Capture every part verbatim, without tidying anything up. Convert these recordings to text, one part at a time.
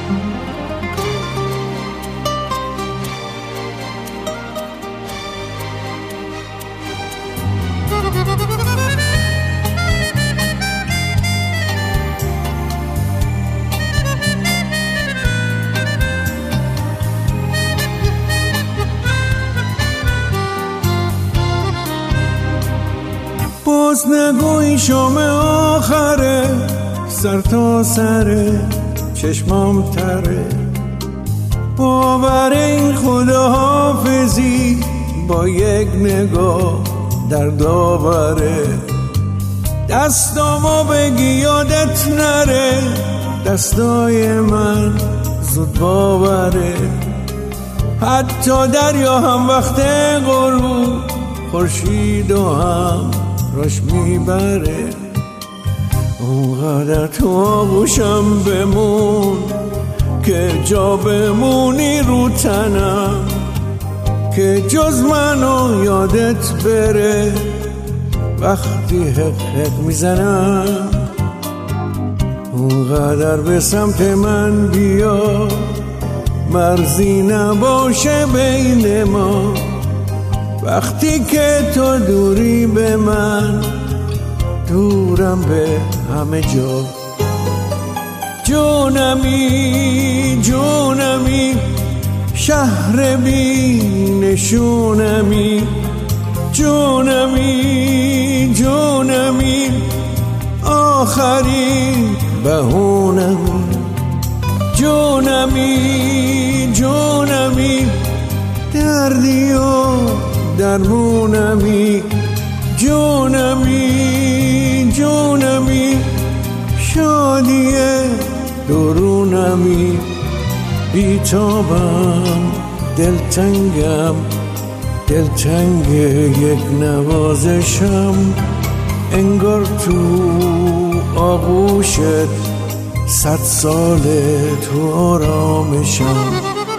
باز نگوی شام آخره، سر تا سره چشمام تره، باور این خداحافظی با یک نگاه در داوره. دستامو بگی یادت نره، دستای من زود باوره. حتی دریا هم وقت غروب خورشید و هم راش میبره. اونقدر تو آغوشم بمون که جا بمونی رو تنم، که جز منو یادت بره وقتی حق حق میزنم. اونقدر به سمت من بیا، مرزی نباشه بین ما. وقتی که تو دوری به من، دورم به همه جا. جونمی جونمی شهر بی نشونمی، جونمی جونمی آخرین بهونمی. جونمی جونمی دردی و درمونمی، جونمی جونمی شادی درونمی. بیتابم دلتنگم، دلتنگ یک نوازشم، انگار تو آغوشت صد ساله تو آرامشم.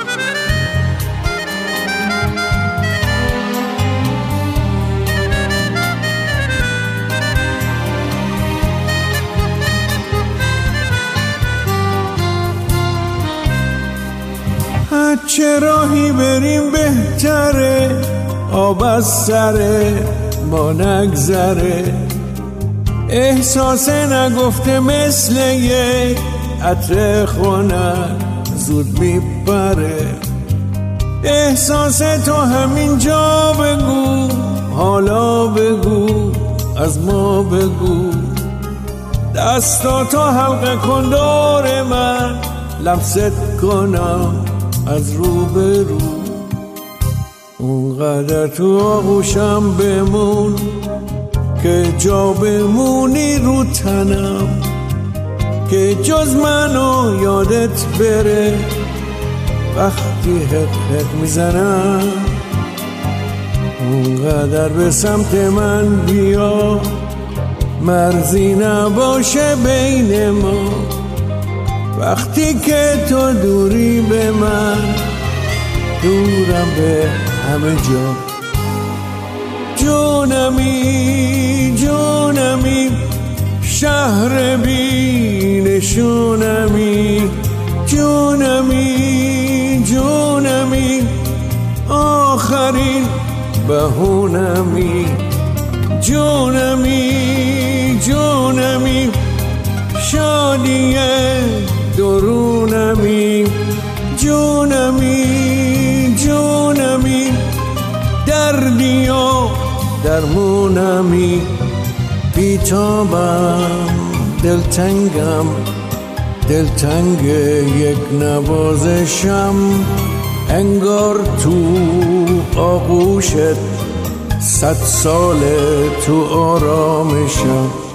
چه راهی بریم بهتره، آب از سره ما نگذره. احساس نگفته مثل یک عطر خنک زود میپره. احساس تو همین جا بگو، حالا بگو، از ما بگو. دستاتو حلقه کن دور من، لمست کنم از رو به رو. اونقدر تو آغوشم بمون که جا بمونی رو تنم، که جز منو یادت بره وقتی حق حق میزنم. اونقدر به سمت من بیا، مرزی نباشه بین ما. وقتی که تو دوری به من، دورم به همه جا. جونمی جونمی شهر بی نشونمی، جونمی جونمی آخرین بهونمی. جونمی جونمی شادی درونمی، جونمی جونمی دردی و درمونمی. بیتابم دلتنگم، دلتنگ یک نوازشم، انگار تو آغوشت صد ساله تو آرامشم.